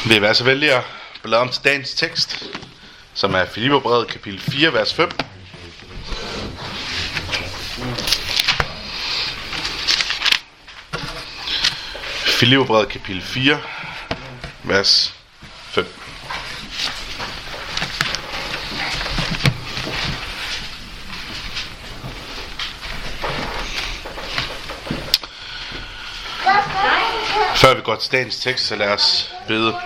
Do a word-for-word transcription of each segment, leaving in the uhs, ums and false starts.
Vi vil altså vælge at bladre om til dagens tekst, som er Filipperbrevet kapitel fire, vers fem. Filipperbrevet kapitel fire, vers fem. Før vi går til dagens tekst, så lad os bede.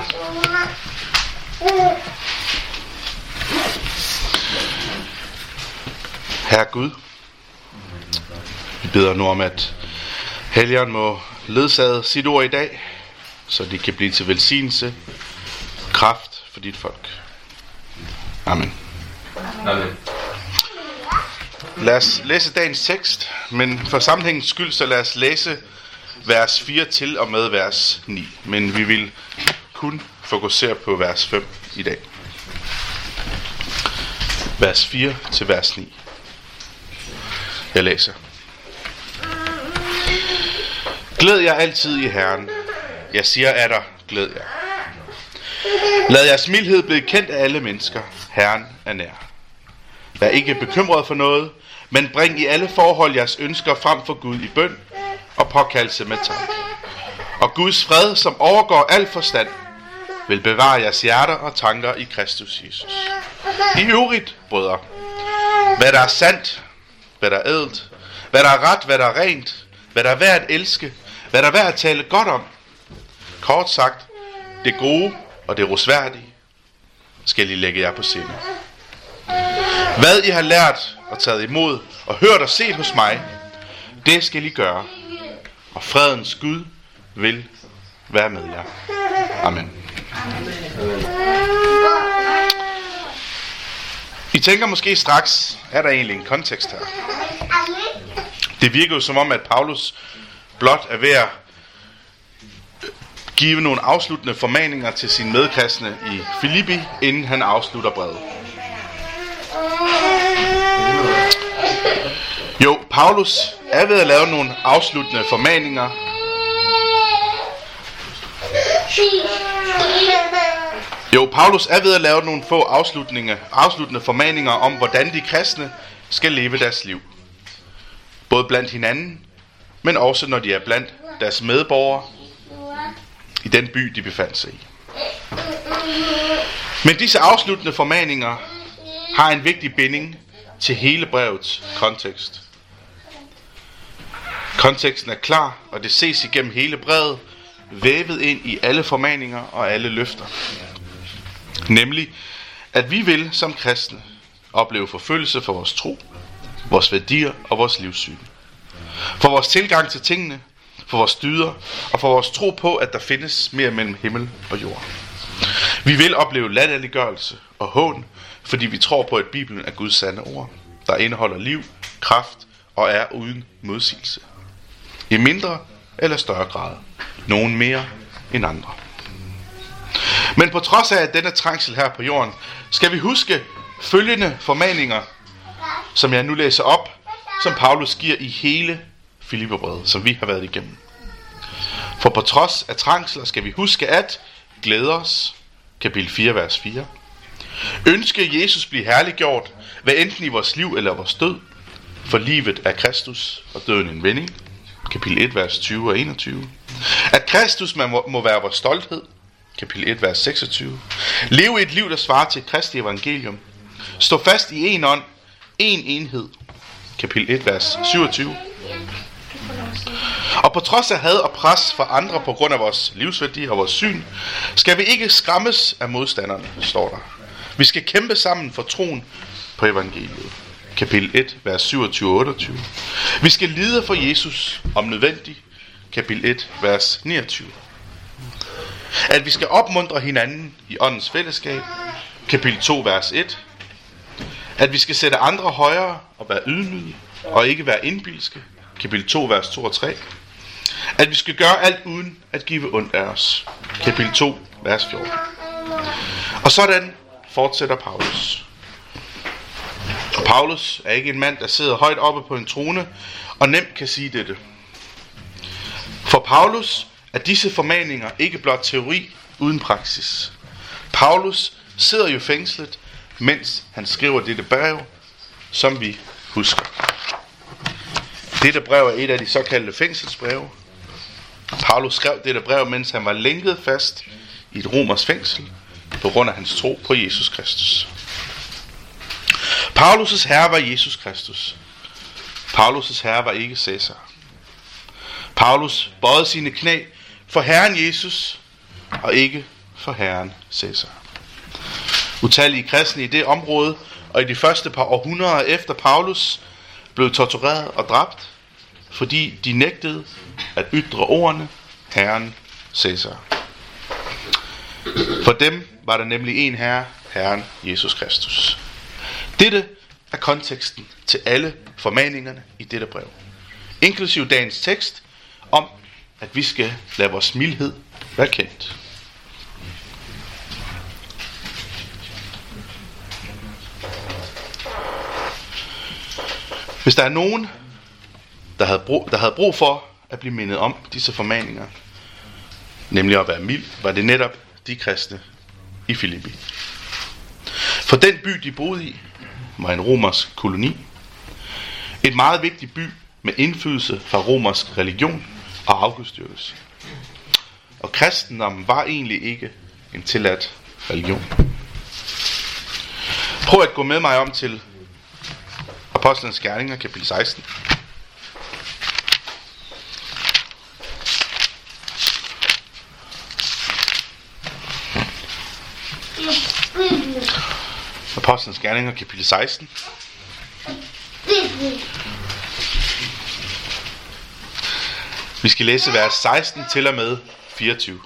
Herre Gud, vi beder nu om, at Helligånden må ledsage sit ord i dag, så det kan blive til velsignelse og kraft for dit folk. Amen. Amen. Lad os læse dagens tekst, men for sammenhængens skyld, så lad os læse vers fire til og med vers ni. Men vi vil kun fokusere på vers fem i dag. Vers fire til vers ni. Jeg læser. Glæd jer altid i Herren. Jeg siger af dig, glæd jer. Lad jeres mildhed blive kendt af alle mennesker. Herren er nær. Vær ikke bekymret for noget, men bring i alle forhold jeres ønsker frem for Gud i bøn og påkaldelse med tak. Og Guds fred, som overgår al forstand, vil bevare jeres hjerter og tanker i Kristus Jesus. I øvrigt, brødre, hvad der er sandt, hvad der er ædelt, hvad der er ret, hvad der er rent, hvad der er værd at elske, hvad der er værd at tale godt om. Kort sagt, det gode og det rosværdige skal I lægge jer på sinde. Hvad I har lært og taget imod og hørt og set hos mig, det skal I gøre. Og fredens Gud vil være med jer. Amen. I tænker måske straks, er der egentlig en kontekst her? Det virker jo som om, at Paulus blot er ved at give nogle afsluttende formaninger til sine medkristne i Filippi, inden han afslutter brevet. Jo, Paulus er ved at lave nogle afsluttende formaninger. Jo, Paulus er ved at lave nogle få afslutninger, afsluttende formaninger om, hvordan de kristne skal leve deres liv. Både blandt hinanden, men også når de er blandt deres medborgere i den by, de befandt sig i. Men disse afsluttende formaninger har en vigtig binding til hele brevets kontekst. Konteksten er klar, og det ses igennem hele brevet, vævet ind i alle formaninger og alle løfter. Nemlig, at vi vil som kristne opleve forfølgelse for vores tro, vores værdier og vores livssyn. For vores tilgang til tingene, for vores dyder og for vores tro på, at der findes mere mellem himmel og jord. Vi vil opleve latterliggørelse og hån, fordi vi tror på, at Bibelen er Guds sande ord, der indeholder liv, kraft og er uden modsigelse. I mindre eller større grad. Nogen mere end andre. Men på trods af denne trængsel her på jorden, skal vi huske følgende formaninger, som jeg nu læser op, som Paulus giver i hele Filipperbrevet, som vi har været igennem. For på trods af trængsler skal vi huske at glæde os, kapitel fire, vers fire. Ønske Jesus blive herliggjort, hvad enten i vores liv eller vores død, for livet er Kristus og døden en vending, kapitel et, vers tyve og enogtyve. At Kristus må, må være vores stolthed, kapitel et, vers seksogtyve. Leve et liv, der svarer til Kristi evangelium. Stå fast i en ånd, en enhed, kapitel et, vers syvogtyve. Og på trods af had og pres fra andre på grund af vores livsværdi og vores syn, skal vi ikke skræmmes af modstanderne, står der. Vi skal kæmpe sammen for troen på evangeliet. Kapitel et, vers syvogtyve og otteogtyve. Vi skal lide for Jesus om nødvendigt. Kapitel et, vers niogtyve. At vi skal opmuntre hinanden i åndens fællesskab. Kapitel to, vers et. At vi skal sætte andre højere og være ydmyge og ikke være indbilske. Kapitel to, vers to og tre. At vi skal gøre alt uden at give ondt af os. Kapitel to, vers fjorten. Og sådan fortsætter Paulus. Og Paulus er ikke en mand, der sidder højt oppe på en trone og nemt kan sige dette. For Paulus er disse formaninger ikke blot teori uden praksis. Paulus sidder jo fængslet, mens han skriver dette brev, som vi husker. Dette brev er et af de såkaldte fængselsbreve. Paulus skrev dette brev, mens han var lænket fast i et romersk fængsel, på grund af hans tro på Jesus Kristus. Paulus' herre var Jesus Kristus. Paulus' herre var ikke Cæsar. Paulus bøjede sine knæ for Herren Jesus, og ikke for Herren Cæsar. Utallige kristne i det område, og i de første par århundreder efter Paulus, blev tortureret og dræbt, fordi de nægtede at ytre ordene Herren Cæsar. For dem var der nemlig en herre, Herren Jesus Kristus. Dette er konteksten til alle formaningerne i dette brev, inklusiv dagens tekst om, at vi skal lade vores mildhed være kendt. Hvis der er nogen, der havde, brug, der havde brug for at blive mindet om disse formaninger, nemlig at være mild, var det netop de kristne i Filippi. For den by, de boede i, var en romersk koloni. Et meget vigtig by med indflydelse fra romersk religion og afgudstyrkelse. Og kristendommen var egentlig ikke en tilladt religion. Prøv at gå med mig om til Apostlenes Gerninger, kapitel seksten. Apostlenes Gerninger, kapitel seksten. Vi skal læse vers seksten til og med fireogtyve.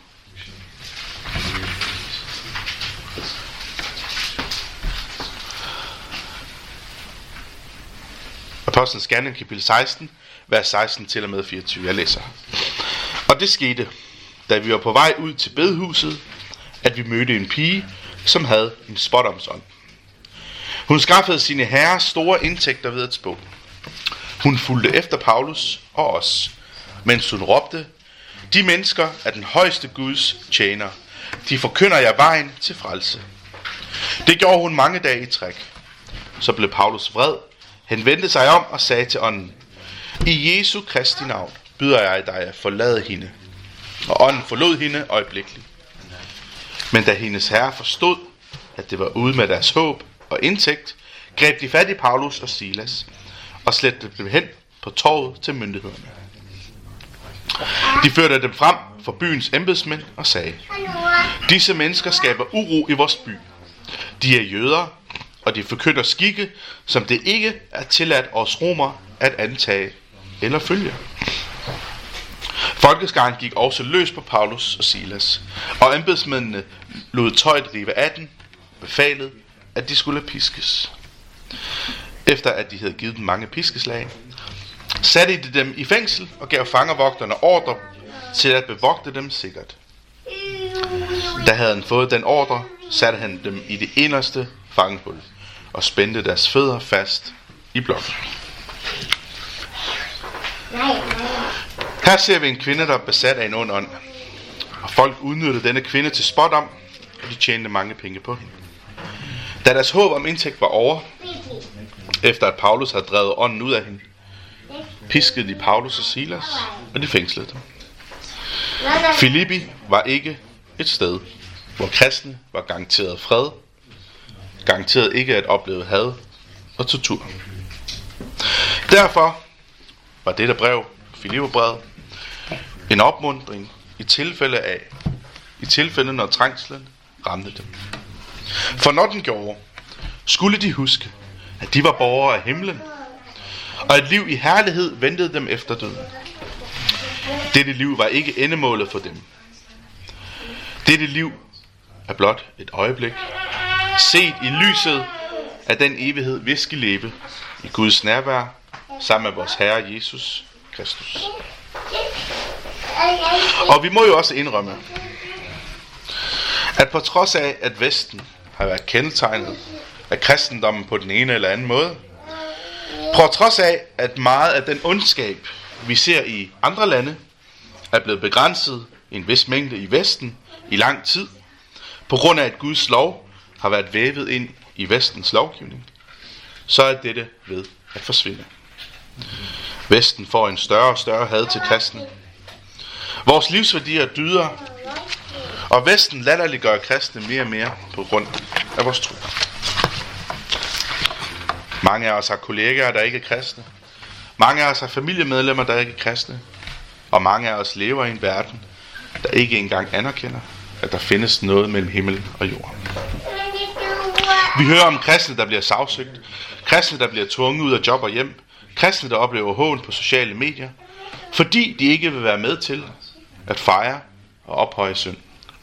Apostlenes Gerninger, kapitel seksten, vers seksten til og med fireogtyve. Jeg læser. Og det skete, da vi var på vej ud til bedehuset, at vi mødte en pige, som havde en spådomsånd. Hun skaffede sine herrer store indtægter ved at spå. Hun fulgte efter Paulus og os, mens hun råbte, de mennesker er den højeste Guds tjener. De forkynder jer vejen til frelse. Det gjorde hun mange dage i træk. Så blev Paulus vred. Han vendte sig om og sagde til ånden, i Jesu Kristi navn byder jeg dig at forlade hende. Og ånden forlod hende øjeblikkeligt. Men da hendes herre forstod, at det var ude med deres håb og indtægt, greb de fat i Paulus og Silas og slæbte dem hen på torvet til myndighederne. De førte dem frem for byens embedsmænd og sagde, disse mennesker skaber uro i vores by. De er jøder, og de forkynder skikke, som det ikke er tilladt os romer at antage eller følge. Folkeskaren gik også løs på Paulus og Silas, og embedsmændene lod tøjet rive af den, befalet, at de skulle piskes. Efter at de havde givet dem mange piskeslag, satte de dem i fængsel og gav fangervogterne ordre til at bevogte dem sikkert. Da havde han fået den ordre, satte han dem i det inderste fangehul og spændte deres fødder fast i blokken. Her ser vi en kvinde, der er besat af en ond ånd, og folk udnyttede denne kvinde til spådom, og de tjente mange penge på hende. Da deres håb om indtægt var over, efter at Paulus havde drevet ånden ud af hende, piskede de Paulus og Silas, og de fængslede dem. Filippi var ikke et sted, hvor kristne var garanteret fred, garanteret ikke at opleve had og tortur. Derfor var dette brev, Filipperbrevet, en opmuntring i tilfælde af, i tilfælde når trængslen ramte dem. For når den gjorde, skulle de huske, at de var borgere af himlen, og et liv i herlighed ventede dem efter døden. Dette liv var ikke endemålet for dem. Dette liv er blot et øjeblik, set i lyset af den evighed, vi skal leve i Guds nærvær, sammen med vores Herre Jesus Kristus. Og vi må jo også indrømme, at på trods af, at Vesten har været kendetegnet af kristendommen på den ene eller anden måde, på trods af, at meget af den ondskab, vi ser i andre lande, er blevet begrænset en vis mængde i Vesten i lang tid, på grund af at Guds lov har været vævet ind i Vestens lovgivning, så er dette ved at forsvinde. Vesten får en større og større had til kristne. Vores livsværdier dyder, og Vesten latterliggør kristne mere og mere på grund af vores tro. Mange af os har kollegaer, der ikke er kristne. Mange af os har familiemedlemmer, der ikke er kristne. Og mange af os lever i en verden, der ikke engang anerkender, at der findes noget mellem himmel og jord. Vi hører om kristne, der bliver sagsøgt. Kristne, der bliver tvunget ud af job og hjem. Kristne, der oplever hån på sociale medier, fordi de ikke vil være med til at fejre og ophøje synd.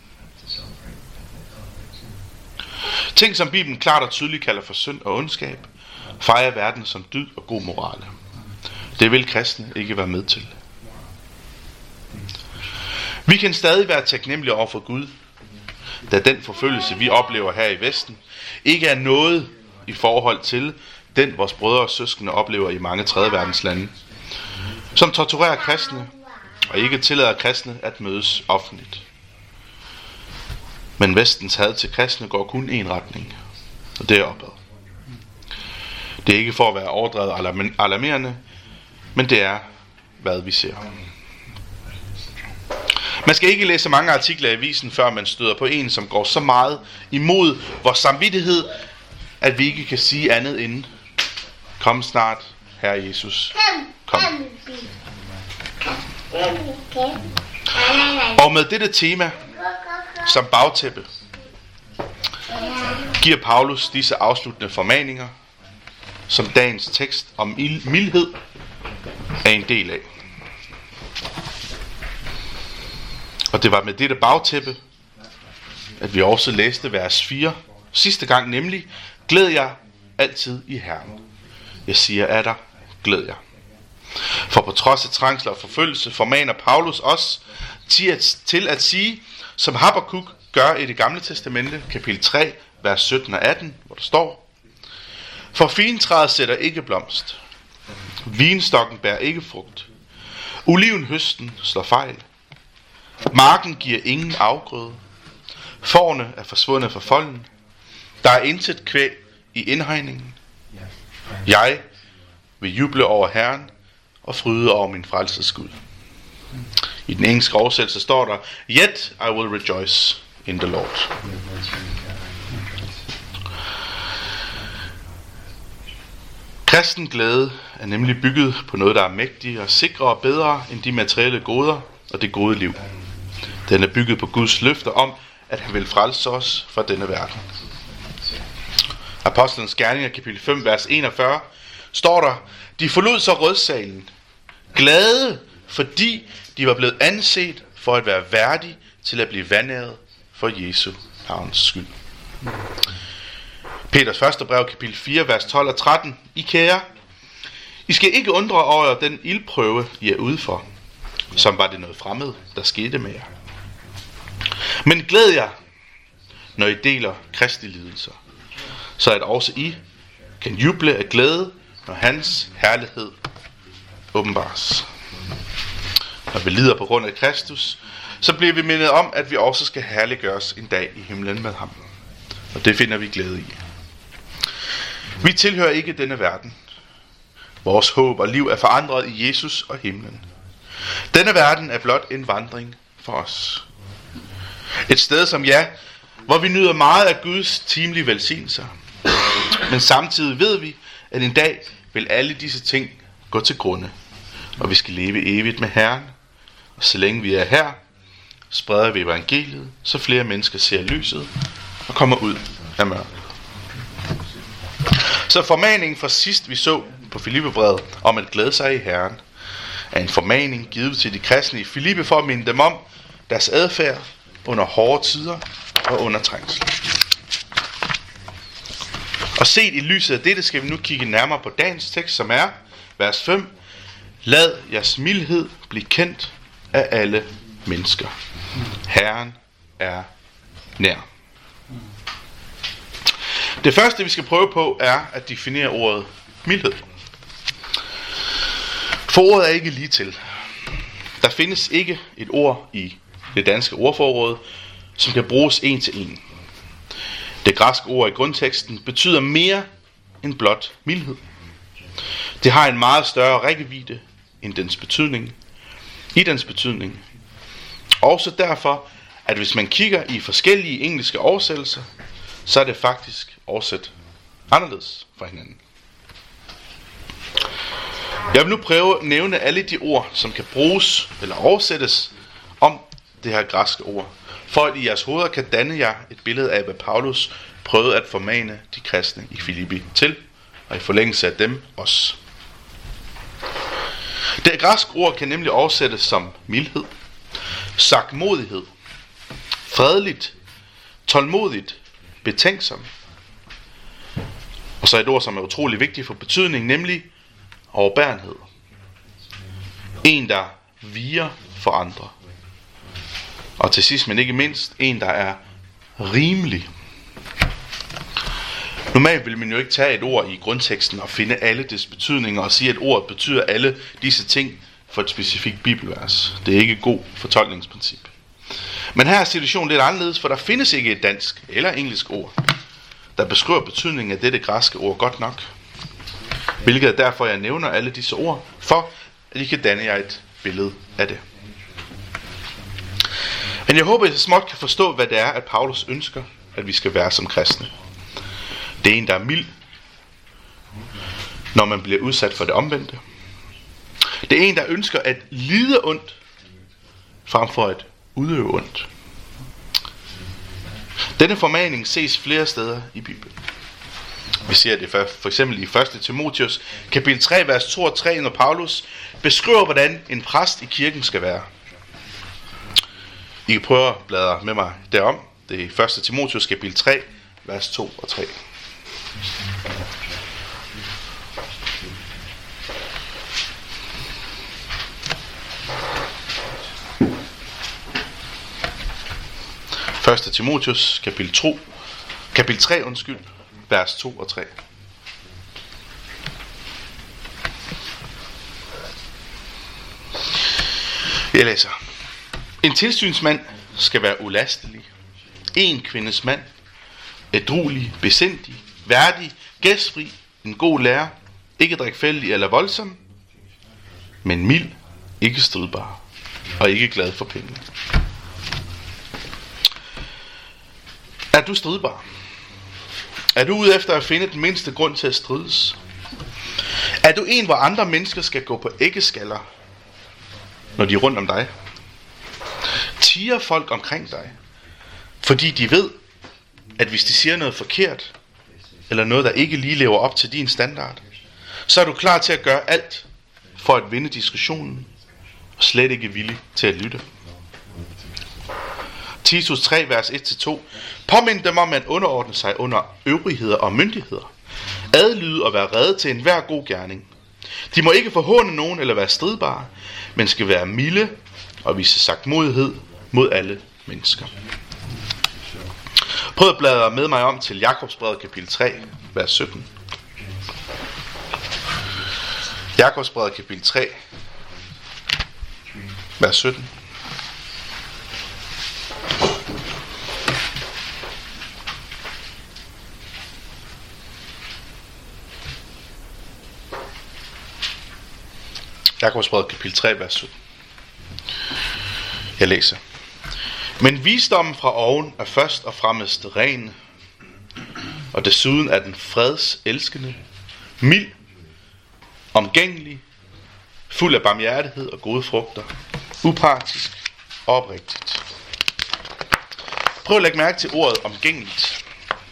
Ting, som Bibelen klart og tydeligt kalder for synd og ondskab, fejrer verden som dyd og god moral. Det vil kristne ikke være med til. Vi kan stadig være taknemmelige over for Gud, da den forfølgelse, vi oplever her i Vesten, ikke er noget i forhold til den, vores brødre og søskende oplever i mange tredje verdens lande, som torturerer kristne og ikke tillader kristne at mødes offentligt. Men Vestens had til kristne går kun i en retning, og det er opad. Det er ikke for at være overdrevet alarmerende, men det er, hvad vi ser. Man skal ikke læse mange artikler i avisen, før man støder på en, som går så meget imod vores samvittighed, at vi ikke kan sige andet end: kom snart, Herre Jesus, kom. Og med dette tema som bagtæppe, giver Paulus disse afsluttende formaninger, som dagens tekst om mildhed er en del af. Og det var med dette bagtæppe, at vi også læste vers fire sidste gang, nemlig: glæd jer altid i Herren. Jeg siger af dig, glæd jer. For på trods af trængsler og forfølgelse formaner Paulus os til at sige, som Habakuk gør i det gamle testamente, kapitel tre, vers sytten og atten, hvor der står: for fintræet sætter ikke blomst, vinstokken bærer ikke frugt, olivenhøsten slår fejl, marken giver ingen afgrøde, fårene er forsvundet fra folden, der er intet kvæg i indhegningen. Jeg vil juble over Herren og fryde over min frelses Gud. I den engelske oversættelse står der: yet I will rejoice in the Lord. Kristen glæde er nemlig bygget på noget, der er mægtigere, sikrere og bedre end de materielle goder og det gode liv. Den er bygget på Guds løfter om, at han vil frelse os fra denne verden. Apostlenes Gerninger, kapitel fem, vers enogfyrre, står der: de forlod så rødsalen, glade, fordi de var blevet anset for at være værdige til at blive vandæret for Jesu navns skyld. Peters første brev, kapitel fire, vers tolv og tretten. I kære, I skal ikke undre over den ildprøve, I er ude for, som var det noget fremmed, der skete med jer. Men glæd jer, når I deler Kristi lidelser, så at også I kan juble af glæde, når hans herlighed åbenbares. Når vi lider på grund af Kristus, så bliver vi mindet om, at vi også skal herliggøres en dag i himlen med ham. Og det finder vi glæde i. Vi tilhører ikke denne verden. Vores håb og liv er forandret i Jesus og himlen. Denne verden er blot en vandring for os. Et sted som ja, hvor vi nyder meget af Guds timelige velsignelser. Men samtidig ved vi, at en dag vil alle disse ting gå til grunde, og vi skal leve evigt med Herren. Og så længe vi er her, spreder vi evangeliet, så flere mennesker ser lyset og kommer ud af mørket. Så formaningen fra sidst vi så på Filippebrevet om at glæde sig i Herren, er en formaning givet til de kristne i Filippi for at minde dem om deres adfærd under hårde tider og under trængsel. Og set i lyset af dette skal vi nu kigge nærmere på dagens tekst, som er vers fem. Lad jeres mildhed blive kendt af alle mennesker. Herren er nær. Det første vi skal prøve på er at definere ordet mildhed. For ordet er ikke lige til. Der findes ikke et ord i det danske ordforråd, som kan bruges en til en. Det græske ord i grundteksten betyder mere end blot mildhed. Det har en meget større rækkevidde end dens betydning, i dens betydning. Også derfor, at hvis man kigger i forskellige engelske oversættelser, så er det faktisk oversat anderledes fra hinanden. Jeg vil nu prøve at nævne alle de ord, som kan bruges eller oversættes om det her græske ord, for at i jeres hoveder kan danne jer et billede af, hvad Paulus prøvede at formane de kristne i Filippi til, og i forlængelse af dem også. Det græske ord kan nemlig oversættes som mildhed, sagtmodighed, fredeligt, tålmodigt, betænksom. Og så et ord, som er utrolig vigtigt for betydning, nemlig overbærenhed. En, der viger for andre. Og til sidst, men ikke mindst, en, der er rimelig. Normalt vil man jo ikke tage et ord i grundteksten og finde alle dets betydninger og sige, at ordet betyder alle disse ting for et specifikt bibelvers. Det er ikke god fortolkningsprincip. Men her er situationen lidt anderledes, for der findes ikke et dansk eller engelsk ord, der beskriver betydningen af dette græske ord godt nok. Hvilket er derfor, jeg nævner alle disse ord, for at I kan danne jer et billede af det. Men jeg håber, at I så småt kan forstå, hvad det er, at Paulus ønsker, at vi skal være som kristne. Det er en, der er mild, når man bliver udsat for det omvendte. Det er en, der ønsker at lide ondt, frem for at udøve ondt. Denne formaning ses flere steder i Bibelen. Vi ser det for, for eksempel i første Timotheus, kapitel tre, vers to og tre, når Paulus beskriver, hvordan en præst i kirken skal være. I kan prøve at bladre med mig derom. Det er første Timotheus, kapitel tre, vers to og tre. første Timotheus, kapitel to, kapitel tre, undskyld, vers to og tre. Jeg læser. En tilsynsmand skal være ulastelig, en kvindes mand, ædruelig, besindig, værdig, gæstfri, en god lærer, ikke drikfældig eller voldsom, men mild, ikke stridbar og ikke glad for penge. Er du stridbar? Er du ude efter at finde den mindste grund til at strides? Er du en, hvor andre mennesker skal gå på æggeskaller, når de er rundt om dig? Tier folk omkring dig, fordi de ved, at hvis de siger noget forkert, eller noget, der ikke lige lever op til din standard, så er du klar til at gøre alt for at vinde diskussionen, og slet ikke villig til at lytte. Titus tre, vers et til to. Påmind dem om at underordne sig under øvrigheder og myndigheder. Adlyde og være rede til enhver god gerning. De må ikke forhåne nogen eller være stridbare, men skal være milde og vise sagtmodighed mod alle mennesker. Prøv at bladre med mig om til Jakobsbrevet kapitel tre, vers sytten. Jakobsbrevet kapitel tre, vers sytten. Jakobsbrevet kapitel tre, vers sytten. Jeg læser. Men visdommen fra oven er først og fremmest ren, og desuden er den fredselskende, mild, omgængelig, fuld af barmhjertighed og gode frugter, upartisk og oprigtigt. Prøv at lægge mærke til ordet omgængeligt.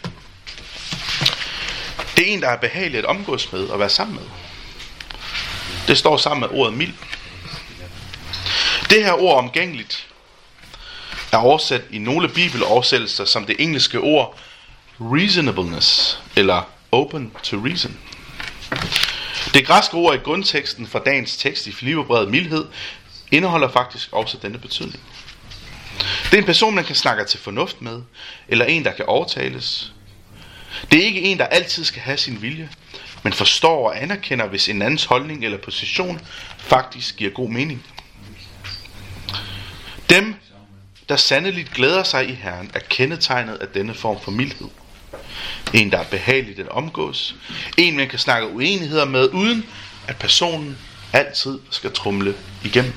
Det er en, der er behagelig at omgås med og være sammen med. Det står sammen med ordet mild. Det her ord omgængeligt er oversat i nogle bibeloversættelser som det engelske ord reasonableness eller open to reason. Det græske ord i grundteksten for dagens tekst i Filipperbrevet, mildhed, indeholder faktisk også denne betydning. Det er en person, man kan snakke til fornuft med, eller en, der kan overtales. Det er ikke en, der altid skal have sin vilje, men forstår og anerkender, hvis en andens holdning eller position faktisk giver god mening. Dem, der sandeligt glæder sig i Herren, er kendetegnet af denne form for mildhed. En, der er behageligt at omgås. En, man kan snakke uenigheder med, uden at personen altid skal trumle igennem.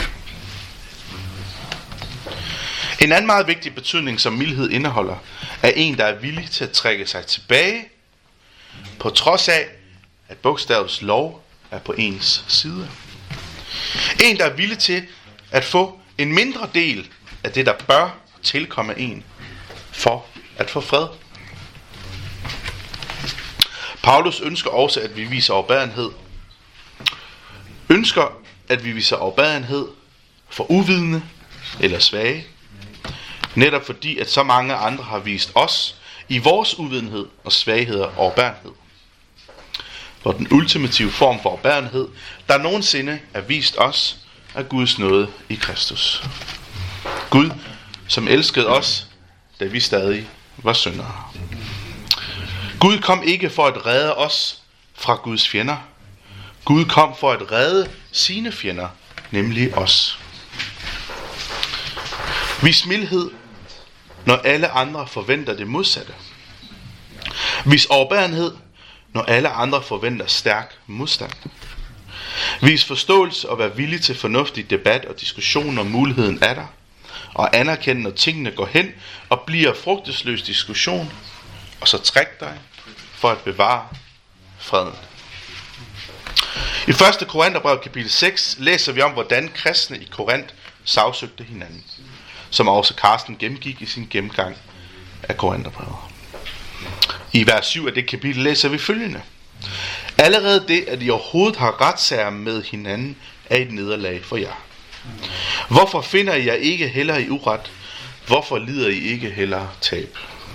En anden meget vigtig betydning, som mildhed indeholder, er en, der er villig til at trække sig tilbage, på trods af, at bogstavets lov er på ens side. En, der er villig til at få en mindre del af det, der bør tilkomme en, for at få fred. Paulus ønsker også, at vi viser overbærenhed. Ønsker, at vi viser overbærenhed for uvidende eller svage. Netop fordi, at så mange andre har vist os i vores uvidenhed og svagheder overbærenhed. For den ultimative form for overbærenhed, der nogensinde er vist os, er Guds nåde i Kristus. Gud, som elskede os, da vi stadig var syndere. Gud kom ikke for at redde os fra Guds fjender. Gud kom for at redde sine fjender, nemlig os. Vis mildhed, når alle andre forventer det modsatte. Vis overbærenhed, når alle andre forventer stærk modstand. Vis forståelse og vær villig til fornuftig debat og diskussion, når muligheden er der. Og anerkende, når tingene går hen og bliver frugtesløs diskussion. Og så træk dig for at bevare freden. I første Korintherbrev kapitel seks læser vi om, hvordan kristne i Korinth sagsøgte hinanden. Som også Karsten gennemgik i sin gennemgang af Korintherbrevet. I vers syv af det kapitel læser vi følgende. Allerede det, at I overhovedet har retssager med hinanden, er et nederlag for jer. Hvorfor finder I jer ikke hellere i uret? Hvorfor lider I ikke hellere tab?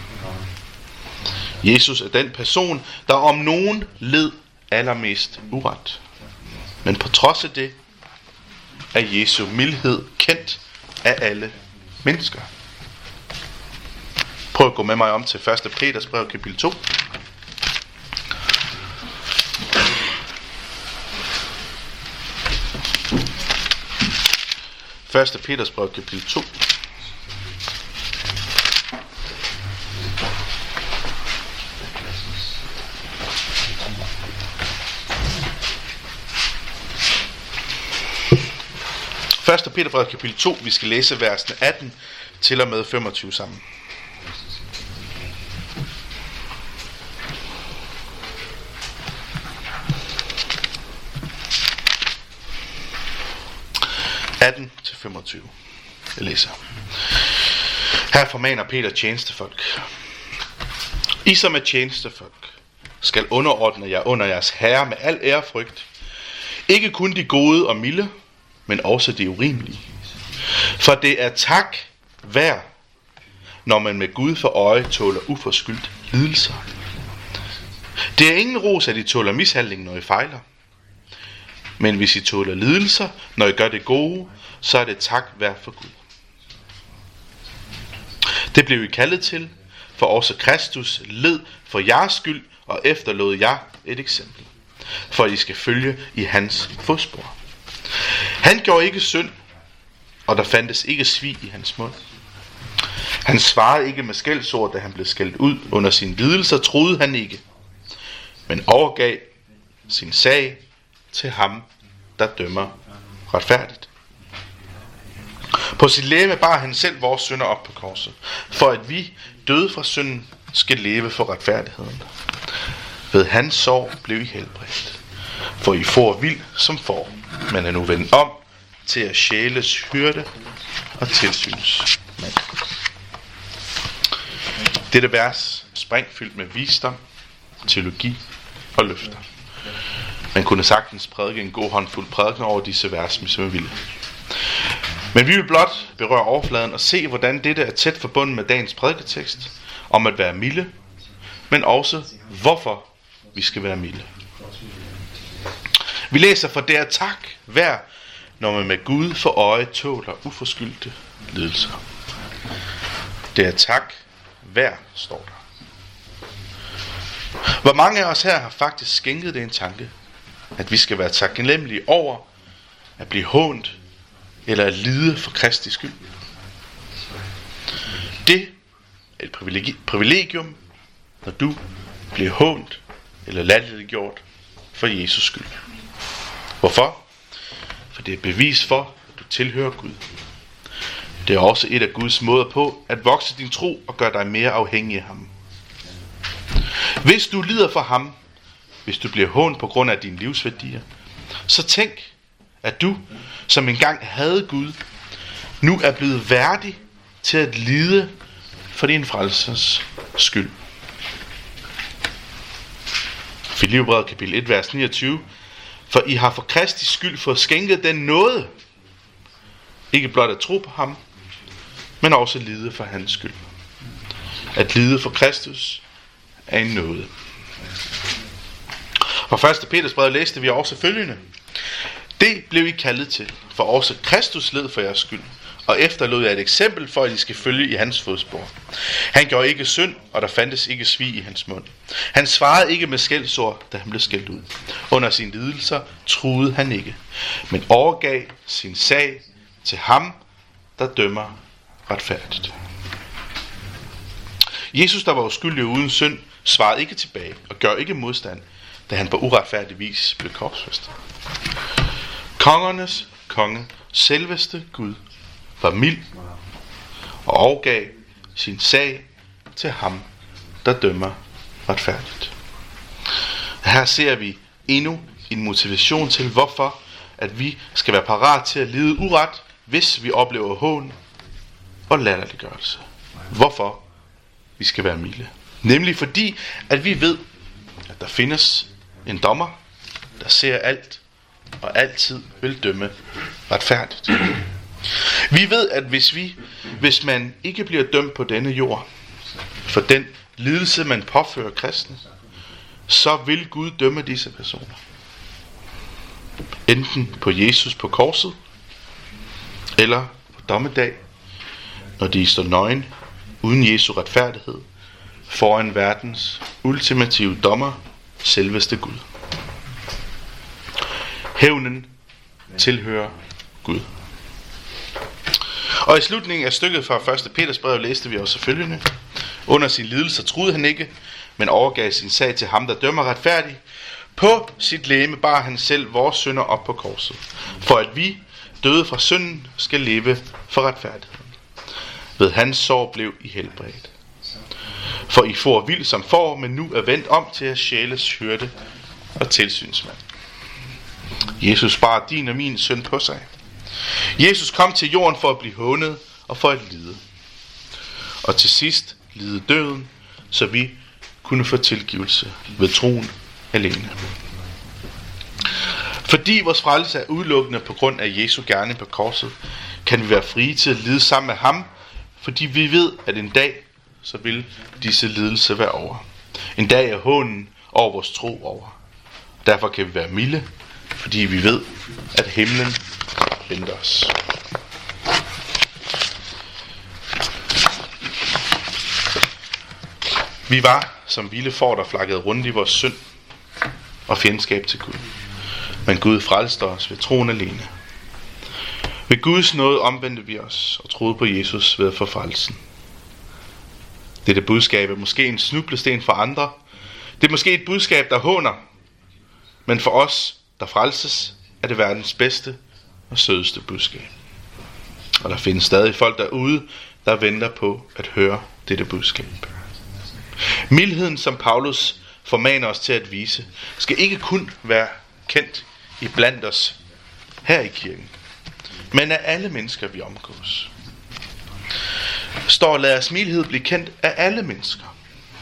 Jesus er den person, der om nogen led allermest uret. Men på trods af det, er Jesu mildhed kendt af alle mennesker. Prøv at gå med mig om til første Peters brev kapitel to. første Peters brev kapitel to. første Peter brev kapitel to, vi skal læse versene atten til og med femogtyve sammen. atten til femogtyve. Jeg læser. Her formaner Peter tjenestefolk. I som er tjenestefolk skal underordne jer under jeres herre med al ærefrygt. Ikke kun de gode og milde, men også de urimelige. For det er tak værd, når man med Gud for øje tåler uforskyldt lidelser. Det er ingen ros, at I tåler mishandling, når I fejler. Men hvis I tåler lidelser, når I gør det gode, så er det tak værd for Gud. Det blev I kaldet til, for også Kristus led for jeres skyld og efterlod jer et eksempel, for I skal følge i hans fodspor. Han gjorde ikke synd, og der fandtes ikke svig i hans mund. Han svarede ikke med skældsord, da han blev skældt ud under sin lidelse, troede han ikke, men overgav sin sag til ham, der dømmer retfærdigt. På sit legeme bar han selv vores synder op på korset, for at vi, døde fra synden, skal leve for retfærdigheden. Ved hans sorg blev I helbredt, for I får vild som får, men er nu vendt om til at sjæles hyrde og tilsynsmand. Dette vers sprængfyldt med visdom, teologi og løfter. Man kunne sagtens prædike en god håndfuld prædiken over disse vers, hvis man ville. Men vi vil blot berøre overfladen og se, hvordan dette er tæt forbundet med dagens prædiketekst om at være milde, men også hvorfor vi skal være milde. Vi læser, for det er tak værd, når man med Gud for øje tåler uforskyldte lidelser. Det er tak værd, står der. Hvor mange af os her har faktisk skænket det en tanke, at vi skal være taknemmelige over at blive hånt eller at lide for Kristi skyld? Det er et privilegi- privilegium, når du bliver hånt eller latterliggjort for Jesus skyld. Hvorfor? For det er bevis for, at du tilhører Gud. Det er også et af Guds måder på at vokse din tro og gøre dig mere afhængig af ham. Hvis du lider for ham, hvis du bliver hånt på grund af dine livsværdier, så tænk, at du, som engang havde Gud, nu er blevet værdig til at lide for din frelsers skyld. Filipperbrevet kapitel et, vers niogtyve. For I har for Kristi skyld fået skænket den nåde, ikke blot at tro på ham, men også lide for hans skyld. At lide for Kristus er en nåde. Fra første Peters brev læste vi også følgende: Det blev I kaldet til, for også Kristus led for jeres skyld, og efterlod jer et eksempel for, at I skal følge i hans fodspor. Han gjorde ikke synd, og der fandtes ikke svig i hans mund. Han svarede ikke med skældsord, da han blev skældt ud. Under sine lidelser truede han ikke, men overgav sin sag til ham, der dømmer retfærdigt. Jesus, der var uskyldig og uden synd, svarede ikke tilbage og gør ikke modstand, da han på uretfærdig vis blev korsfæstet. Kongernes konge, selveste Gud, var mild og overgav sin sag til ham, der dømmer retfærdigt. Her ser vi endnu en motivation til, hvorfor at vi skal være parat til at lide uret, hvis vi oplever hån og latterliggørelse. Hvorfor vi skal være milde. Nemlig fordi, at vi ved, at der findes en dommer, der ser alt og altid vil dømme retfærdigt. Vi ved, at hvis vi, hvis man ikke bliver dømt på denne jord, for den lidelse, man påfører kristne, så vil Gud dømme disse personer. Enten på Jesus på korset, eller på dommedag, når de står nøgen, uden Jesu retfærdighed, foran verdens ultimative dommer, selveste Gud. Hævnen tilhører Gud. Og i slutningen af stykket fra første Peters brev læste vi også følgende: Under sin lidelse troede han ikke, men overgav sin sag til ham, der dømmer retfærdigt. På sit legeme bar han selv vores synder op på korset, for at vi, døde fra synden, skal leve for retfærdigheden. Ved hans sår blev I helbredt. For I for vild som får, men nu er vendt om til at sjæles hyrde og tilsynsmand. Jesus bar din og min synd på sig. Jesus kom til jorden for at blive hånet og for at lide. Og til sidst lide døden, så vi kunne få tilgivelse ved troen alene. Fordi vores frelse er udelukkende på grund af Jesu gerning på korset, kan vi være frie til at lide sammen med ham, fordi vi ved, at en dag så vil disse lidelser være over. En dag er hånen over vores tro over. Derfor kan vi være milde, fordi vi ved, at himlen venter os. Vi var som vilde får, der flakkede rundt i vores synd og fjendskab til Gud. Men Gud frelste os ved troen alene. Ved Guds nåde omvendte vi os og troede på Jesus ved at få frelsen. Dette budskab er måske en snublesten for andre. Det er måske et budskab, der håner. Men for os, der frelses, er det verdens bedste og sødeste budskab. Og der findes stadig folk derude, der venter på at høre dette budskab. Mildheden, som Paulus formaner os til at vise, skal ikke kun være kendt i blandt os her i kirken, men af alle mennesker, vi omgås. Står, lad os mildhed blive kendt af alle mennesker.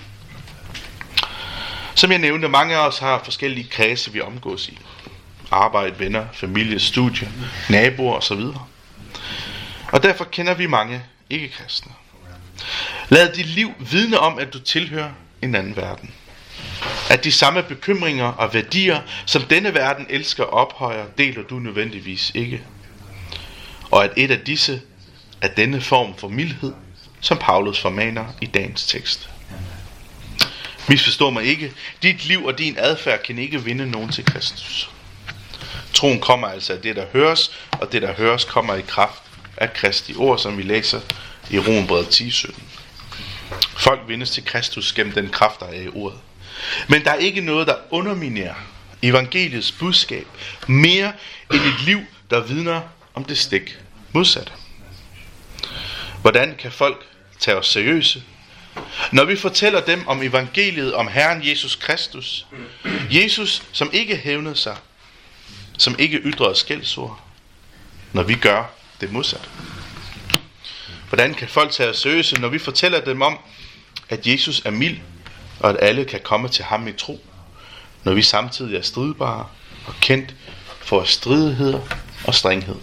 Som jeg nævnte, mange af os har forskellige kredse, vi omgås i. Arbejde, venner, familie, studie, naboer osv. Og derfor kender vi mange ikke-kristne. Lad dit liv vidne om, at du tilhører en anden verden. At de samme bekymringer og værdier, som denne verden elsker og ophøjer, deler du nødvendigvis ikke. Og at et af disse er denne form for mildhed, som Paulus formaner i dagens tekst. Misforstå mig ikke. Dit liv og din adfærd kan ikke vinde nogen til Kristus. Troen kommer altså af det, der høres, og det, der høres, kommer i kraft af Kristi ord, som vi læser i Romerbrevet ti sytten. Folk vindes til Kristus gennem den kraft, der er i ordet. Men der er ikke noget, der underminerer evangeliets budskab mere end et liv, der vidner om det stik modsatte. Hvordan kan folk tage os seriøse, når vi fortæller dem om evangeliet om Herren Jesus Kristus? Jesus, som ikke hævnede sig, som ikke ytrede skældsord, når vi gør det modsatte. Hvordan kan folk tage os seriøse, når vi fortæller dem om, at Jesus er mild, og at alle kan komme til ham i tro, når vi samtidig er stridbare og kendt for stridigheder og strenghed?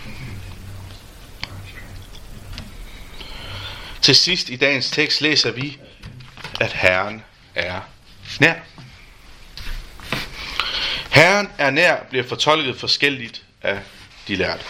Til sidst i dagens tekst læser vi, at Herren er nær. Herren er nær bliver fortolket forskelligt af de lærte.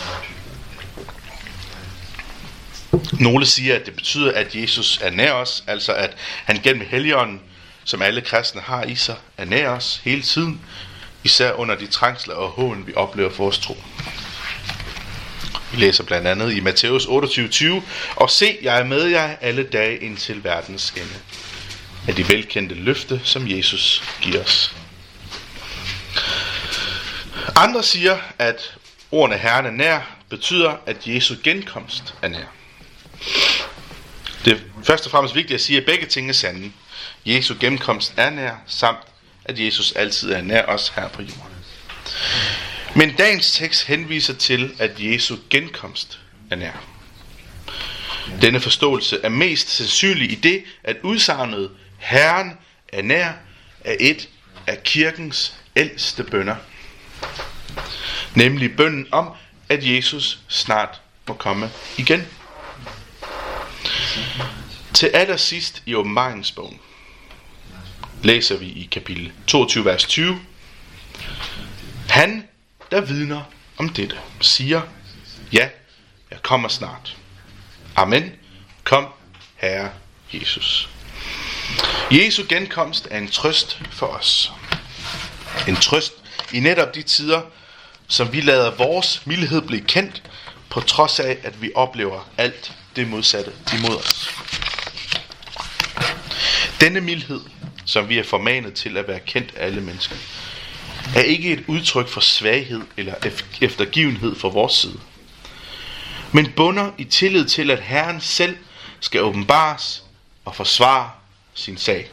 Nogle siger, at det betyder, at Jesus er nær os, altså at han gennem Helligånden, som alle kristne har i sig, er nær os hele tiden, især under de trængsler og hån, vi oplever for vores tro. Vi læser blandt andet i Matthæus otteogtyve tyve, og se, jeg er med jer alle dage indtil verdens ende. Af de velkendte løfte, som Jesus giver os. Andre siger, at ordene Herren er nær betyder, at Jesu genkomst er nær. Det er først og fremmest vigtigt at sige, at begge ting er sande. Jesu genkomst er nær, samt at Jesus altid er nær os her på jorden. Men dagens tekst henviser til, at Jesu genkomst er nær. Denne forståelse er mest sandsynlig i det, at udsagnet Herren er nær er et af kirkens ældste bønner. Nemlig bønnen om, at Jesus snart må komme igen. Til allersidst i åbenbaringsbogen læser vi i kapitel toogtyve, vers tyve. Han, der vidner om dette, siger, ja, jeg kommer snart. Amen. Kom, Herre Jesus. Jesu genkomst er en trøst for os. En trøst i netop de tider, som vi lader vores mildhed blive kendt, på trods af, at vi oplever alt det modsatte imod os. Denne mildhed, som vi er formanet til at være kendt af alle mennesker, er ikke et udtryk for svaghed eller eftergivenhed fra vores side, men bunder i tillid til, at Herren selv skal åbenbares og forsvare sin sag.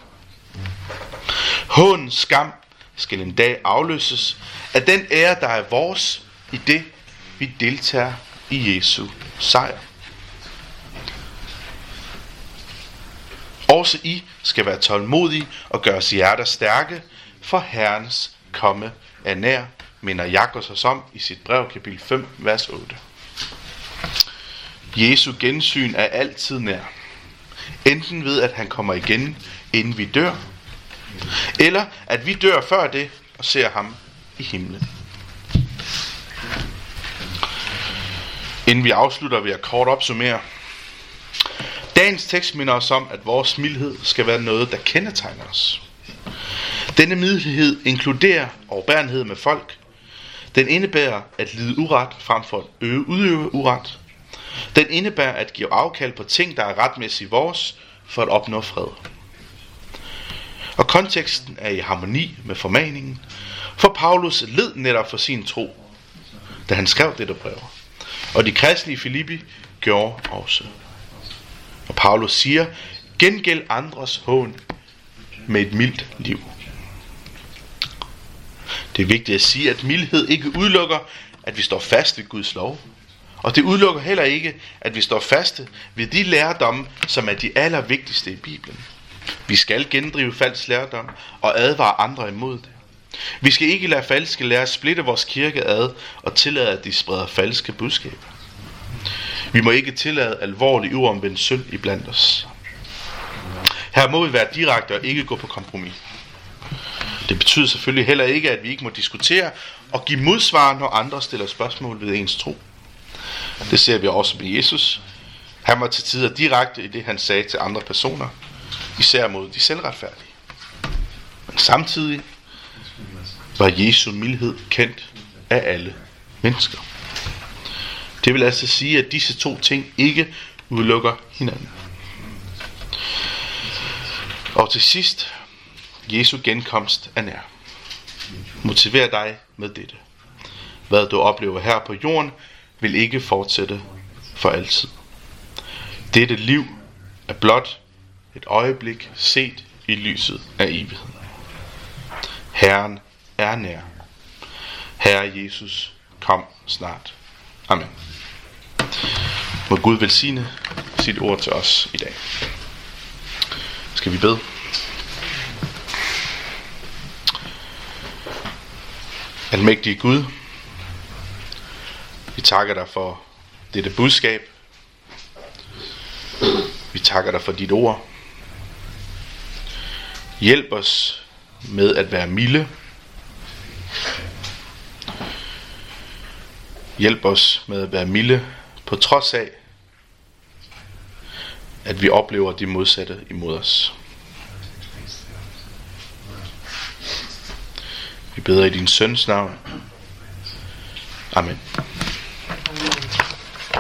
Hån, skam skal en dag afløses af den ære, der er vores i det, vi deltager i Jesu sejr. Også I skal være tålmodige og gøre os hjerter stærke, for Herrens komme er nær, minder Jakob os om i sit brev, kapitel fem, vers otte. Jesu gensyn er altid nær. Enten ved, at han kommer igen, inden vi dør, eller at vi dør før det og ser ham i himlen. Inden vi afslutter, vil jeg kort opsummere. Dagens tekst minder os om, at vores mildhed skal være noget, der kendetegner os. Denne mildhed inkluderer overbærenhed med folk. Den indebærer at lide uret frem for at øve, udøve uret. Den indebærer at give afkald på ting, der er retmæssigt vores, for at opnå fred. Og konteksten er i harmoni med formaningen, for Paulus led netop for sin tro, da han skrev dette brev. Og de kristne i Filippi gjorde også. Og Paulus siger, gengæld andres hån med et mildt liv. Det er vigtigt at sige, at mildhed ikke udelukker, at vi står fast ved Guds lov. Og det udelukker heller ikke, at vi står faste ved de lærdomme, som er de allervigtigste i Bibelen. Vi skal gendrive falsk lærdom og advare andre imod det. Vi skal ikke lade falske lærer splitte vores kirke ad og tillade, at de spreder falske budskaber. Vi må ikke tillade alvorlig uomvendt synd iblandt os. Her må vi være direkte og ikke gå på kompromis. Det betyder selvfølgelig heller ikke, at vi ikke må diskutere og give modsvar, når andre stiller spørgsmål ved ens tro. Det ser vi også med Jesus. Han var til tider direkte i det, han sagde til andre personer, især mod de selvretfærdige. Men samtidig var Jesu mildhed kendt af alle mennesker. Det vil altså sige, at disse to ting ikke udelukker hinanden. Og til sidst, Jesu genkomst er nær. Motiver dig med dette. Hvad du oplever her på jorden, vil ikke fortsætte for altid. Dette liv er blot et øjeblik set i lyset af evigheden. Herren er nær. Herre Jesus, kom snart. Amen. Må Gud velsigne sit ord til os i dag. Skal vi bede? Almægtige Gud, vi takker dig for dette budskab. Vi takker dig for dit ord. Hjælp os med at være milde. Hjælp os med at være milde på trods af, at vi oplever det modsatte imod os. Vi beder i din søns navn. Amen.